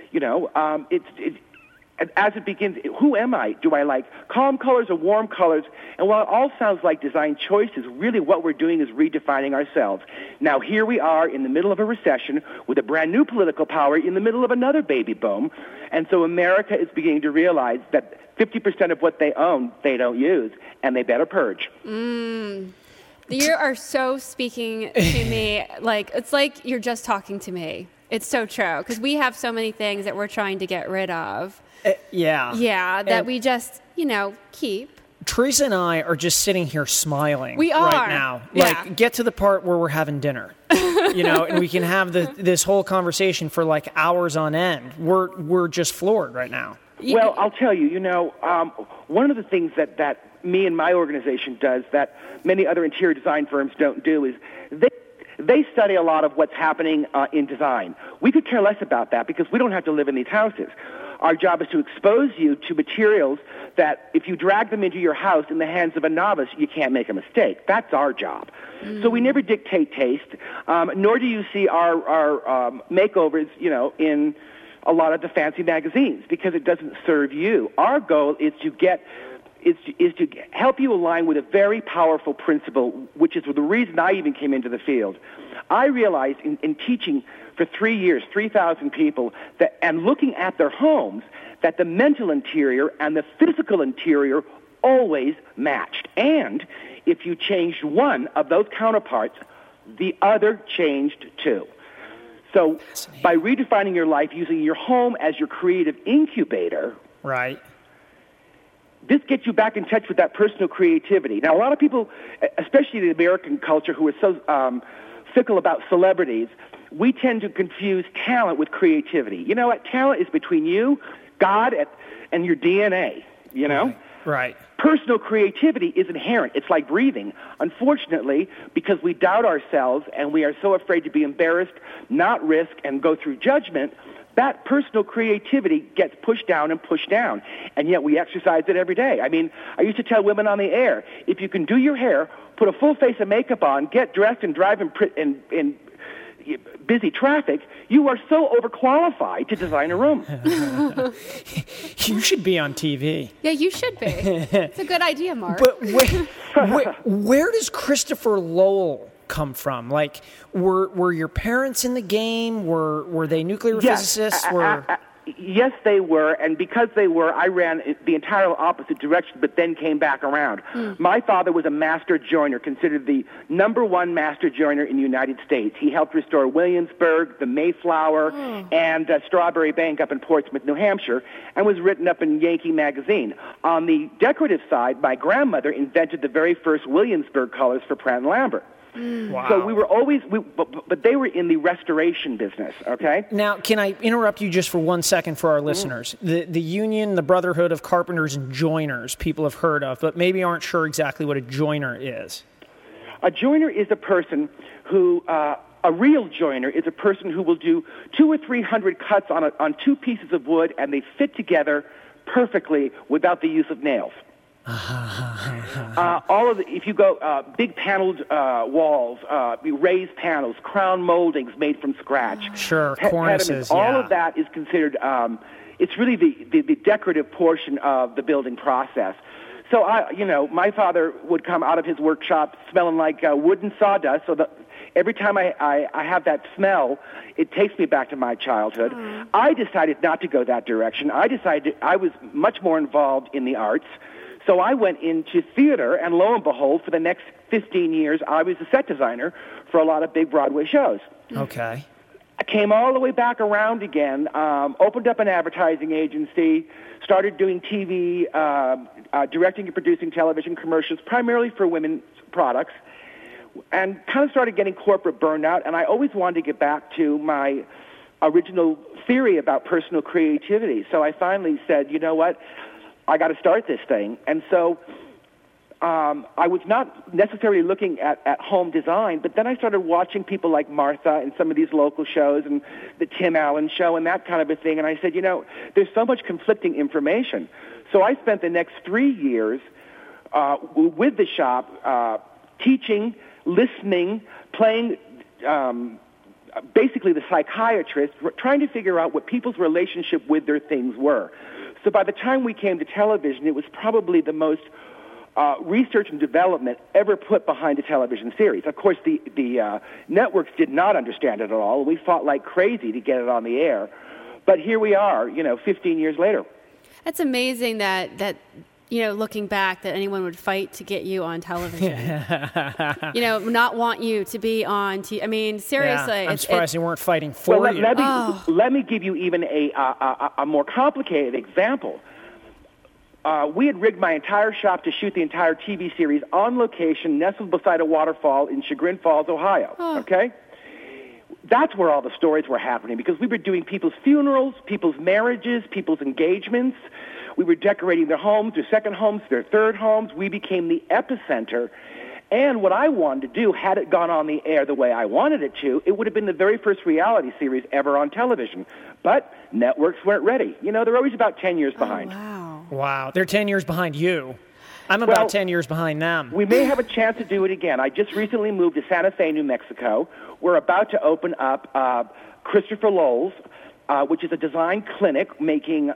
As it begins, who am I? Do I like calm colors or warm colors? And while it all sounds like design choices, really what we're doing is redefining ourselves. Now, here we are in the middle of a recession with a brand new political power in the middle of another baby boom. And so America is beginning to realize that 50% of what they own, they don't use, and they better purge. You are so speaking to me. It's like you're just talking to me. It's so true. Because we have so many things that we're trying to get rid of. Yeah, that we just, keep. Teresa and I are just sitting here smiling. We are right now. Yeah. Get to the part where we're having dinner, and we can have this whole conversation for hours on end. We're just floored right now. Well, I'll tell you, one of the things that me and my organization does that many other interior design firms don't do is they study a lot of what's happening in design. We could care less about that because we don't have to live in these houses. Our job is to expose you to materials that if you drag them into your house in the hands of a novice, you can't make a mistake. That's our job. So we never dictate taste, nor do you see our makeovers, in a lot of the fancy magazines because it doesn't serve you. Our goal is to help you align with a very powerful principle, which is the reason I even came into the field. I realized in teaching for 3 years, 3,000 people, and looking at their homes, that the mental interior and the physical interior always matched. And if you changed one of those counterparts, the other changed too. So by redefining your life using your home as your creative incubator, Right. this gets you back in touch with that personal creativity. Now, a lot of people, especially in the American culture, who are so fickle about celebrities, we tend to confuse talent with creativity. You know what? Talent is between you, God, and your DNA, you know? Right. Personal creativity is inherent. It's like breathing. Unfortunately, because we doubt ourselves and we are so afraid to be embarrassed, not risk, and go through judgment, that personal creativity gets pushed down and pushed down. And yet we exercise it every day. I mean, I used to tell women on the air, if you can do your hair, put a full face of makeup on, get dressed and drive in busy traffic, you are so overqualified to design a room. You should be on TV. Yeah, you should be. It's a good idea, Mark. But where does Christopher Lowell come from? Like, were your parents in the game? Were they nuclear physicists? Yes, they were, and because they were, I ran the entire opposite direction, but then came back around. My father was a master joiner, considered the #1 master joiner in the United States. He helped restore Williamsburg, the Mayflower, and Strawberry Bank up in Portsmouth, New Hampshire, and was written up in Yankee magazine. On the decorative side, my grandmother invented the very first Williamsburg colors for Pratt & Lambert. Wow. So we were always, but they were in the restoration business, okay? Now, can I interrupt you just for 1 second for our listeners? The union, the Brotherhood of Carpenters and Joiners, people have heard of, but maybe aren't sure exactly what a joiner is. A joiner is a person who, a real joiner is a person who will do 200 or 300 cuts on two pieces of wood, and they fit together perfectly without the use of nails. If you go big paneled walls, raised panels, crown moldings made from scratch. Sure, cornices. All of that is considered. It's really the decorative portion of the building process. So my father would come out of his workshop smelling like wood and sawdust. So every time I have that smell, it takes me back to my childhood. I decided not to go that direction. I decided I was much more involved in the arts. So I went into theater, and lo and behold, for the next 15 years, I was a set designer for a lot of big Broadway shows. Okay. I came all the way back around again, opened up an advertising agency, started doing TV, directing and producing television commercials, primarily for women's products, and kind of started getting corporate burnout. And I always wanted to get back to my original theory about personal creativity. So I finally said, you know what? I got to start this thing. And so I was not necessarily looking at home design, but then I started watching people like Martha and some of these local shows and the Tim Allen Show and that kind of a thing. And I said, there's so much conflicting information. So I spent the next 3 years with the shop teaching, listening, playing basically the psychiatrist, trying to figure out what people's relationship with their things were. So by the time we came to television, it was probably the most research and development ever put behind a television series. Of course, the networks did not understand it at all. We fought like crazy to get it on the air. But here we are, 15 years later. That's amazing that looking back, that anyone would fight to get you on television. Not want you to be on TV. I mean, seriously. Yeah, I'm surprised they weren't fighting for you. Let me give you even a more complicated example. We had rigged my entire shop to shoot the entire TV series on location, nestled beside a waterfall in Chagrin Falls, Ohio. Okay? That's where all the stories were happening, because we were doing people's funerals, people's marriages, people's engagements. We were decorating their homes, their second homes, their third homes. We became the epicenter. And what I wanted to do, had it gone on the air the way I wanted it to, it would have been the very first reality series ever on television. But networks weren't ready. They're always about 10 years behind. Wow. They're 10 years behind you. I'm about 10 years behind them. We may have a chance to do it again. I just recently moved to Santa Fe, New Mexico. We're about to open up Christopher Lowell's, which is a design clinic making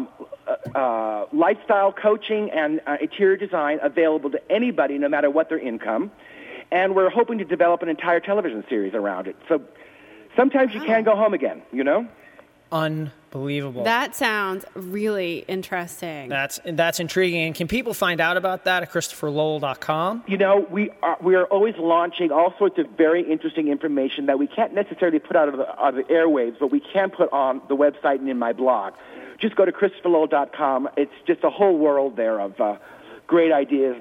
lifestyle coaching and interior design available to anybody, no matter what their income. And we're hoping to develop an entire television series around it. So sometimes you can go home again, unbelievable. That sounds really interesting. That's intriguing. And can people find out about that at ChristopherLowell.com? You know, we are always launching all sorts of very interesting information that we can't necessarily put out of the airwaves, but we can put on the website and in my blog. Just go to ChristopherLowell.com. It's just a whole world there of great ideas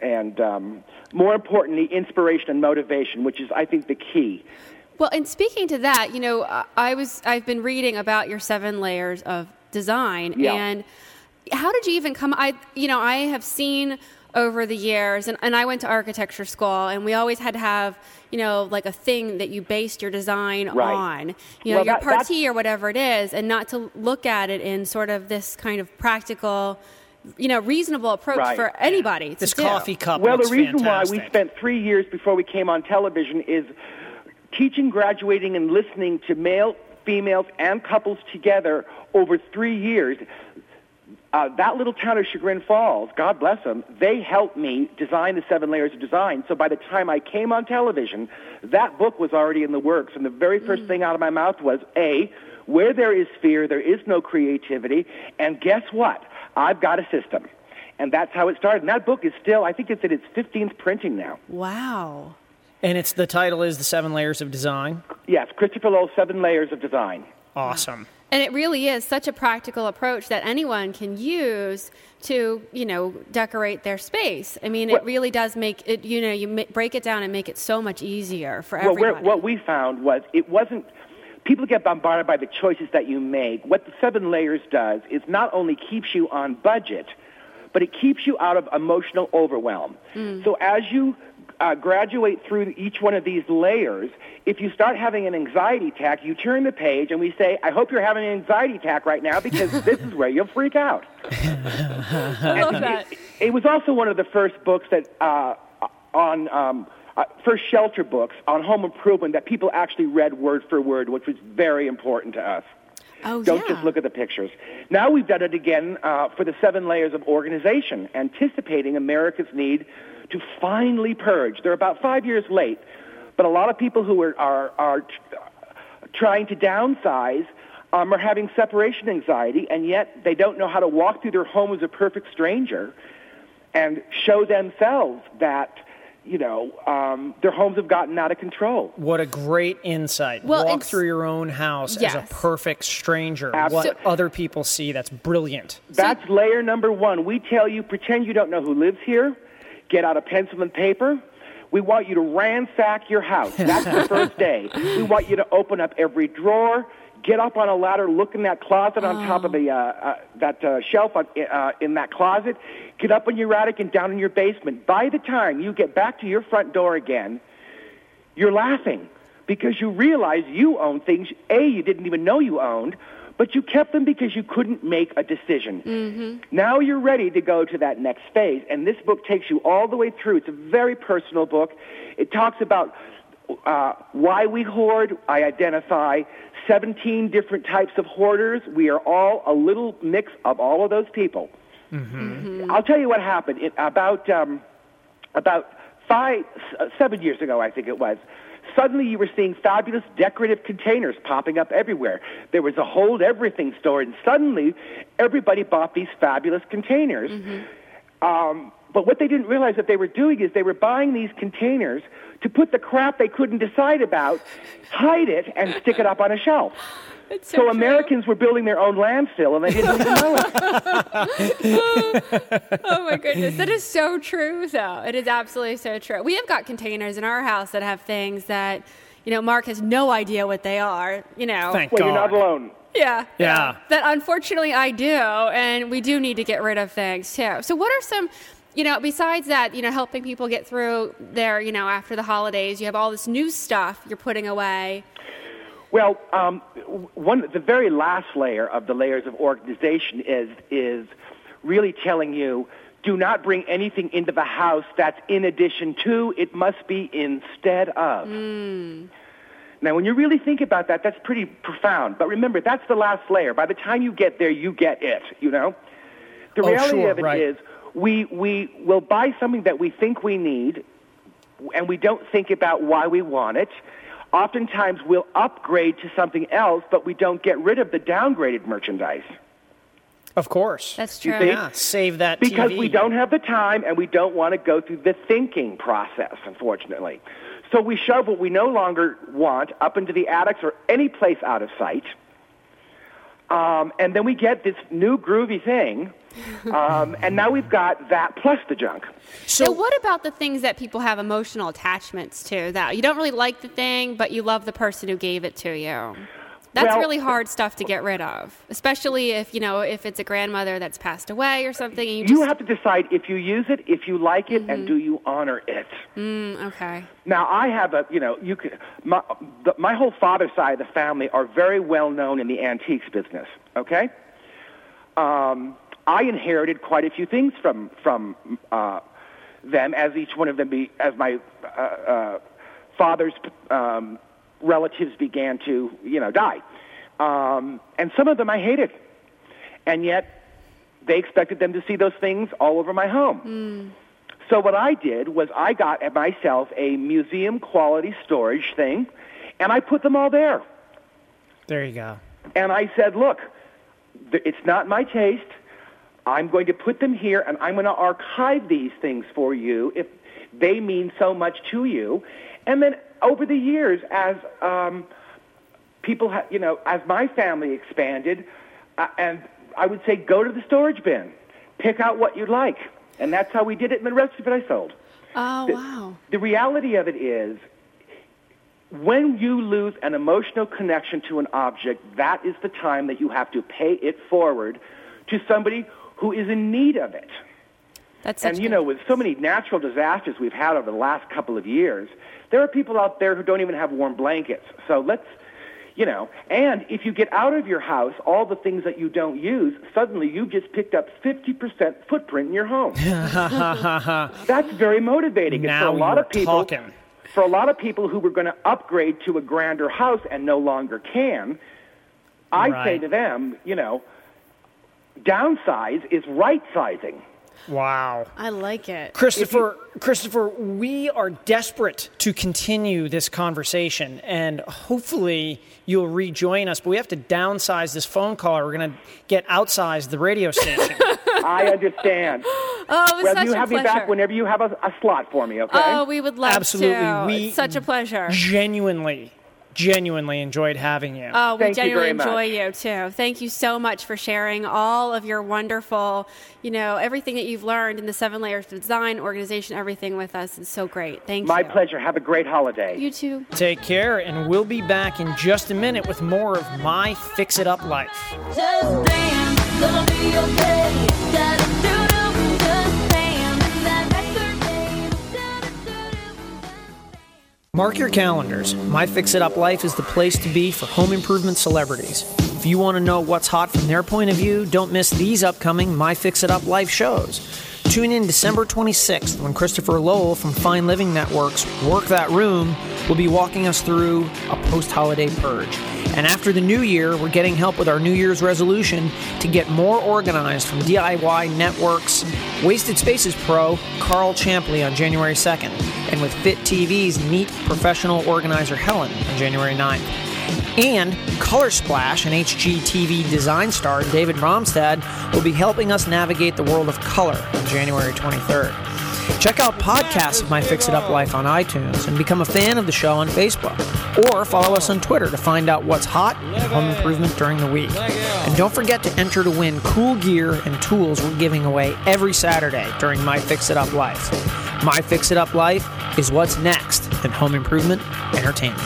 and more importantly, inspiration and motivation, which is, I think, the key. Well, and speaking to that, you know, I've been reading about your 7 layers of design, Yeah. and how did you even come? I have seen over the years, and I went to architecture school, and we always had to have, you know, like a thing that you based your design Right. on, you know, Well, your that's- partie or whatever it is, and not to look at it in sort of this kind of practical, you know, reasonable approach Right. for anybody to This do. coffee cup Well, the looks reason why we fantastic. spent 3 years before we came on television is teaching, graduating, and listening to male, females, and couples together over 3 years. That little town of Chagrin Falls, God bless them, they helped me design the 7 layers of design. So by the time I came on television, that book was already in the works. And the very first thing out of my mouth was, A, where there is fear, there is no creativity. And guess what? I've got a system. And that's how it started. And that book is still, I think it's in its 15th printing now. Wow. And the title is The 7 Layers of Design. Yes, Christopher Lowell, 7 Layers of Design. Awesome. And it really is such a practical approach that anyone can use to, you know, decorate their space. I mean, it really does make it, you know, you break it down and make it so much easier for everybody. What we found was it wasn't, people get bombarded by the choices that you make. What the 7 layers does is not only keeps you on budget, but it keeps you out of emotional overwhelm. So as you graduate through each one of these layers, if you start having an anxiety attack, you turn the page and we say, I hope you're having an anxiety attack right now because this is where you'll freak out. I love that. It was also one of the first books that first shelter books on home improvement that people actually read word for word, which was very important to us. Oh, Don't yeah. just look at the pictures. Now we've done it again for the 7 layers of organization, anticipating America's need to finally purge. They're about 5 years late, but a lot of people who are trying to downsize are having separation anxiety, and yet they don't know how to walk through their home as a perfect stranger and show themselves that, you know, their homes have gotten out of control. What a great insight. Well, Walk it's- through your own house as a Yes. perfect stranger. Absolutely. What other people see. That's brilliant. That's layer number 1. We tell you, pretend you don't know who lives here. Get out a pencil and paper. We want you to ransack your house. That's the first day. We want you to open up every drawer, get up on a ladder, look in that closet on top of the that shelf in that closet, get up in your attic and down in your basement. By the time you get back to your front door again, you're laughing because you realize you own things, A, you didn't even know you owned, but you kept them because you couldn't make a decision. Now you're ready to go to that next phase, and this book takes you all the way through. It's a very personal book. It talks about why we hoard. I identify 17 different types of hoarders. We are all a little mix of all of those people. I'll tell you what happened. About 7 years ago, I think it was, suddenly you were seeing fabulous decorative containers popping up everywhere. There was a Hold Everything store, and suddenly everybody bought these fabulous containers. But what they didn't realize that they were doing is they were buying these containers to put the crap they couldn't decide about, hide it, and stick it up on a shelf. It's So true. Americans were building their own landfill, and they didn't even know it. Oh my goodness, that is so true though. It is absolutely so true. We have got containers in our house that have things that, you know, Mark has no idea what they are, you know. Thank Well, God. you're not alone. Yeah. Yeah. That unfortunately I do, and we do need to get rid of things too. So what are some, you know, besides that, you know, helping people get through their, you know, after the holidays, you have all this new stuff you're putting away. Well, the very last layer of the layers of organization is really telling you, do not bring anything into the house that's in addition to, it must be instead of. Now, when you really think about that, that's pretty profound. But remember, that's the last layer. By the time you get there, you get it, you know? The reality sure, of it right. is we will buy something that we think we need, and we don't think about why we want it. oftentimes we'll upgrade to something else, but we don't get rid of the downgraded merchandise. Of course. That's You true. see? Yeah, save that Because TV. we don't have the time and we don't want to go through the thinking process, unfortunately. So we shove what we no longer want up into the attics or any place out of sight. And then we get this new groovy thing. And now we've got that plus the junk. So what about the things that people have emotional attachments to, that you don't really like the thing, but you love the person who gave it to you? That's Well, really hard stuff to get rid of, especially if, if it's a grandmother that's passed away or something. And You have to decide if you use it, if you like it, and do you honor it. Okay. Now, I have my whole father's side of the family are very well known in the antiques business, okay? I inherited quite a few things from them, as each one of them as my father's relatives began to, die. And some of them I hated. And yet they expected them to see those things all over my home. So what I did was I got myself a museum quality storage thing, and I put them all there. There you go. And I said, look, it's not my taste. I'm going to put them here, and I'm going to archive these things for you if they mean so much to you. And then over the years, as people, as my family expanded, and I would say, go to the storage bin, pick out what you'd like. And that's how we did it, and the rest of it I sold. Oh, wow. The reality of it is, when you lose an emotional connection to an object, that is the time that you have to pay it forward to somebody who is in need of it. That's such And, with so many natural disasters we've had over the last couple of years, there are people out there who don't even have warm blankets. So let's, and if you get out of your house all the things that you don't use, suddenly you've just picked up 50% footprint in your home. That's very motivating. And Now for a lot you're of people, talking. For a lot of people who were going to upgrade to a grander house and no longer can, I say Right. to them, downsize is right-sizing. Wow. I like it. Christopher, we are desperate to continue this conversation, and hopefully you'll rejoin us, but we have to downsize this phone call, or we're going to get outsized the radio station. I understand. Oh, it was Well, such you a have pleasure. me back whenever you have a slot for me, okay? Oh, we would love Absolutely. to. We It's such a pleasure. Genuinely enjoyed having you. Oh, we Thank you genuinely very much. enjoy you, too. Thank you so much for sharing all of your wonderful, everything that you've learned in the 7 layers of design, organization, everything with us. It's so great. Thank you. My pleasure. Have a great holiday. You too. Take care, and we'll be back in just a minute with more of My Fix It Up Life. Just dance, gonna be okay. Da-da-doo-doo, just dance. That record game. Da-da-doo-doo. Mark your calendars. My Fix It Up Life is the place to be for home improvement celebrities. If you want to know what's hot from their point of view, don't miss these upcoming My Fix It Up Life shows. Tune in December 26th when Christopher Lowell from Fine Living Network's Work That Room will be walking us through a post-holiday purge. And after the new year, we're getting help with our New Year's resolution to get more organized from DIY Network's Wasted Spaces pro, Carl Champley, on January 2nd. And with Fit TV's meet professional organizer Helen on January 9th. And Color Splash and HGTV design star David Romstad will be helping us navigate the world of color on January 23rd. Check out podcasts of My Fix It Up Life on iTunes and become a fan of the show on Facebook. Or follow us on Twitter to find out what's hot in home improvement during the week. And don't forget to enter to win cool gear and tools we're giving away every Saturday during My Fix It Up Life. My Fix It Up Life is what's next in home improvement entertainment.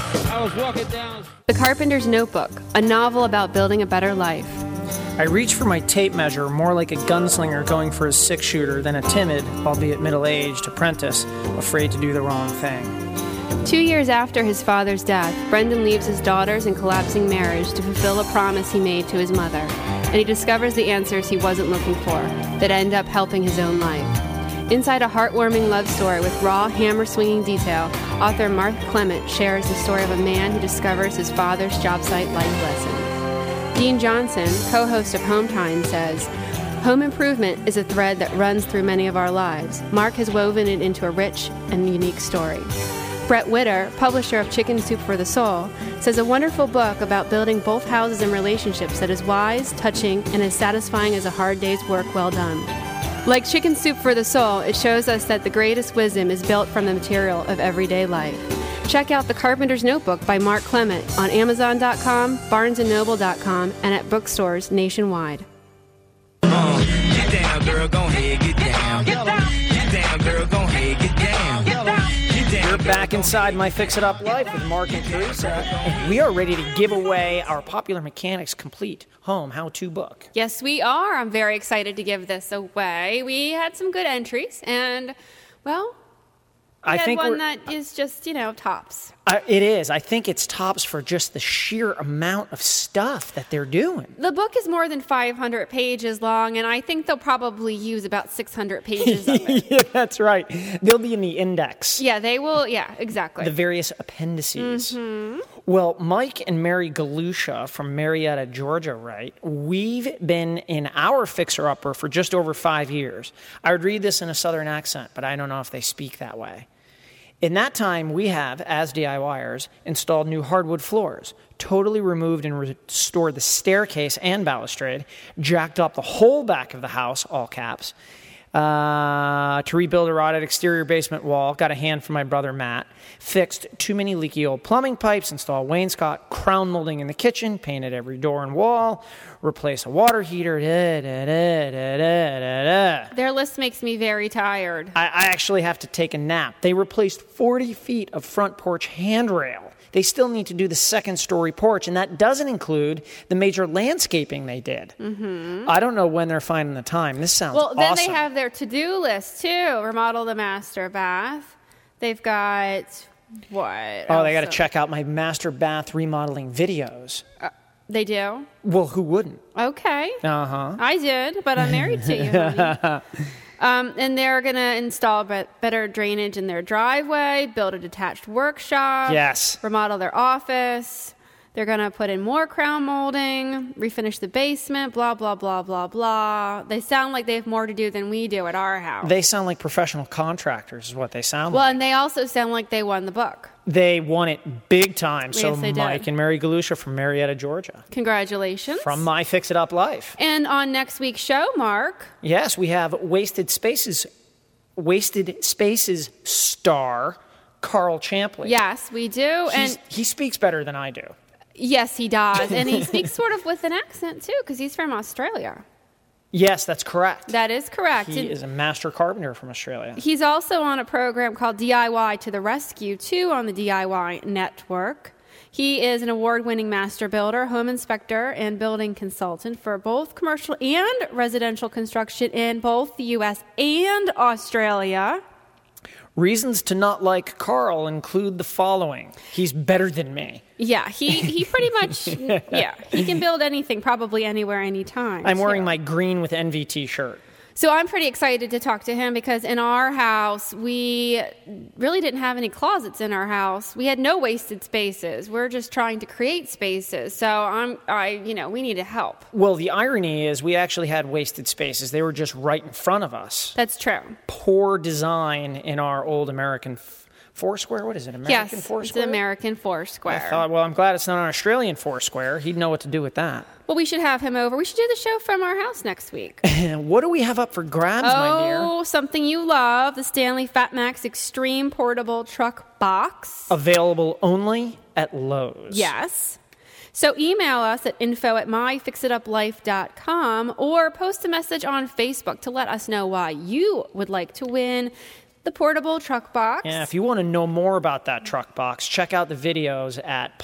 The Carpenter's Notebook, a novel about building a better life. I reach for my tape measure more like a gunslinger going for his six-shooter than a timid, albeit middle-aged, apprentice afraid to do the wrong thing. 2 years after his father's death, Brendan leaves his daughters and collapsing marriage to fulfill a promise he made to his mother, and he discovers the answers he wasn't looking for that end up helping his own life. Inside a heartwarming love story with raw, hammer-swinging detail, author Mark Clement shares the story of a man who discovers his father's job site life lessons. Dean Johnson, co-host of Home Time, says, "Home improvement is a thread that runs through many of our lives. Mark has woven it into a rich and unique story. Brett Witter, publisher of Chicken Soup for the Soul, says a wonderful book about building both houses and relationships that is wise, touching, and as satisfying as a hard day's work well done. Like Chicken Soup for the Soul, it shows us that the greatest wisdom is built from the material of everyday life. Check out The Carpenter's Notebook by Mark Clement on Amazon.com, BarnesandNoble.com, and at bookstores nationwide. Get down, girl, go ahead, get down. Get down. Get down, girl, go ahead, get down. Get down. We're back inside My Fix It Up Life with Mark and Teresa, and we are ready to give away our Popular Mechanics Complete Home How-To book. Yes, we are. I'm very excited to give this away. We had some good entries, and, well, I think one that is just, tops. It is. I think it's tops for just the sheer amount of stuff that they're doing. The book is more than 500 pages long, and I think they'll probably use about 600 pages of it. Yeah, that's right. They'll be in the index. Yeah, they will. Yeah, exactly. The various appendices. Well, Mike and Mary Galusha from Marietta, Georgia, write, we've been in our fixer-upper for just over 5 years. I would read this in a southern accent, but I don't know if they speak that way. In that time, we have, as DIYers, installed new hardwood floors, totally removed and restored the staircase and balustrade, jacked up the whole back of the house, all caps, to rebuild a rotted exterior basement wall, got a hand from my brother Matt, fixed too many leaky old plumbing pipes, installed wainscot, crown molding in the kitchen, painted every door and wall, replaced a water heater, Their list makes me very tired. I actually have to take a nap. They replaced 40 feet of front porch handrail. They still need to do the second-story porch, and that doesn't include the major landscaping they did. I don't know when they're finding the time. This sounds awesome. Well, then they have their to-do list, too. Remodel the master bath. They've got, what? Oh, they got to check out my master bath remodeling videos. They do? Well, who wouldn't? Okay. Uh-huh. I did, but I'm married to you, honey. And they're going to install better drainage in their driveway, build a detached workshop. Yes. Remodel their office. They're going to put in more crown molding, refinish the basement, blah, blah, blah, blah, blah. They sound like they have more to do than we do at our house. They sound like professional contractors is what they sound Well, like. and they also sound like they won the book. They won it big time. So Yes, they did. Mike and Mary Galusha from Marietta, Georgia. Congratulations. From My Fix It Up Life. And on next week's show, Mark. Yes, we have Wasted Spaces star Carl Champley. Yes, we do. He speaks better than I do. Yes, he does. And he speaks sort of with an accent, too, because he's from Australia. Yes, that's correct. That is correct. He is a master carpenter from Australia. He's also on a program called DIY to the Rescue, too, on the DIY Network. He is an award-winning master builder, home inspector, and building consultant for both commercial and residential construction in both the U.S. and Australia. Reasons to not like Carl include the following. He's better than me. Yeah, he pretty much, he can build anything, probably anywhere, anytime. I'm wearing my green with NV t-shirt. So I'm pretty excited to talk to him because in our house, we really didn't have any closets in our house. We had no wasted spaces. We're just trying to create spaces. So we need to help. Well, the irony is we actually had wasted spaces. They were just right in front of us. That's true. Poor design in our old American Foursquare. What is it? American Foursquare? It's American Foursquare. I thought, well, I'm glad it's not an Australian Foursquare. He'd know what to do with that. Well, we should have him over. We should do the show from our house next week. What do we have up for grabs, my dear? Oh, something you love, the Stanley FatMax Extreme Portable Truck Box. Available only at Lowe's. Yes. So email us at info@myfixituplife.com or post a message on Facebook to let us know why you would like to win the portable truck box. Yeah, if you want to know more about that truck box, check out the videos at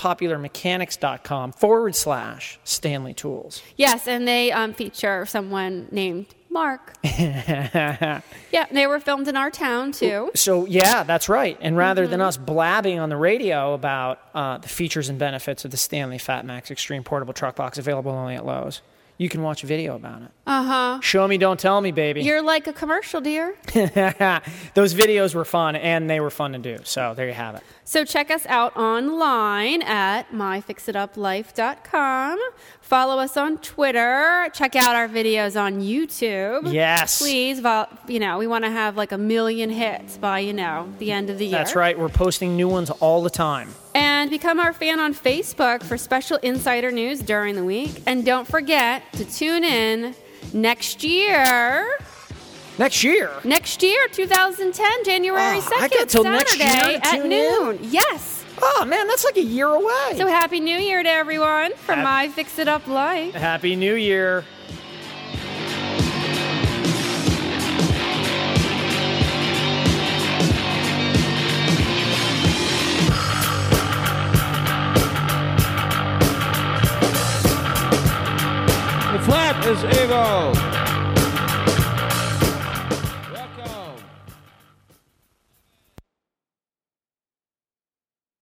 popularmechanics.com/Stanley Tools. Yes, and they feature someone named Mark. Yeah, they were filmed in our town, too. So, yeah, that's right. And rather than us blabbing on the radio about the features and benefits of the Stanley FatMax Extreme Portable Truck Box available only at Lowe's, you can watch a video about it. Uh-huh. Show me, don't tell me, baby. You're like a commercial, dear. Those videos were fun, and they were fun to do. So there you have it. So check us out online at myfixituplife.com. Follow us on Twitter. Check out our videos on YouTube. Yes. Please, we want to have like 1 million hits by, the end of the year. That's right. We're posting new ones all the time. And become our fan on Facebook for special insider news during the week. And don't forget to tune in next year. Next year? Next year, 2010, January 2nd, I got till next year Saturday to at tune noon. in? Yes. Oh, man, that's like a year away. So Happy New Year to everyone from My Fix It Up Life. Happy New Year. The flap is Evo.